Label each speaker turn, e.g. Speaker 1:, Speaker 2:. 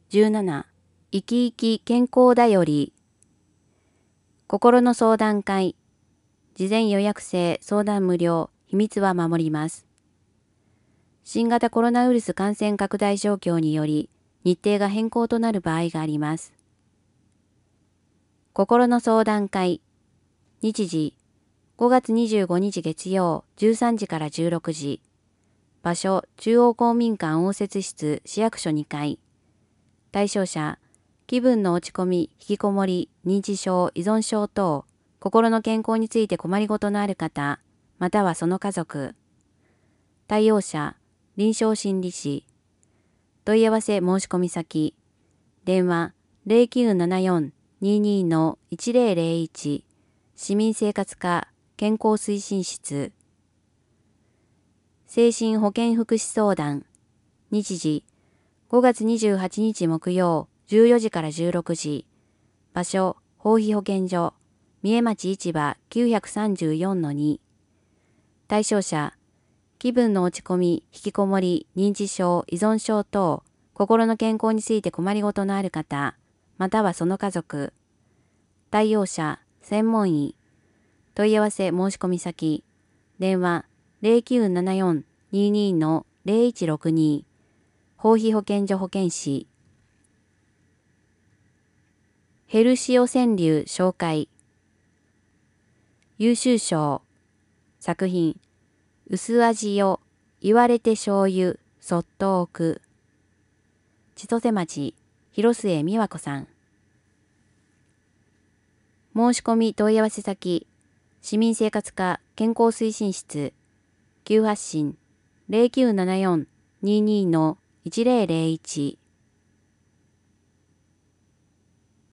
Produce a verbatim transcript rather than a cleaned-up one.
Speaker 1: じゅうなな、生き生き健康だより。心の相談会。事前予約制、相談無料、秘密は守ります。新型コロナウイルス感染拡大状況により、日程が変更となる場合があります。心の相談会。日時、ごがつにじゅうごにち月曜、じゅうさんじからじゅうろくじ。場所、中央公民館応接室、市役所にかい。対象者、気分の落ち込み、引きこもり、認知症、依存症等、心の健康について困りごとのある方、またはその家族。対応者、臨床心理士。問い合わせ申し込み先。電話 ゼロきゅうななよん にーにー のいちゼロゼロいち 市民生活課健康推進室。精神保健福祉相談。日時、ごがつにじゅうはちにち木曜、じゅうよじからじゅうろくじ。場所、豊肥保健所、三重町市場 きゅうさんよんのに。対象者、気分の落ち込み、引きこもり、認知症、依存症等、心の健康について困りごとのある方、またはその家族。対応者、専門医。問い合わせ申し込み先。電話 ゼロきゅうななよん にーにー のゼロいちろくに。豊肥保健所保健師。ヘルシオ川柳紹介。優秀賞。作品。薄味よ、言われて醤油、そっと置く。千歳町、広末美和子さん。申し込み問い合わせ先。市民生活課健康推進室。急発進 ゼロきゅうななよん にーにー のいちゼロゼロいち。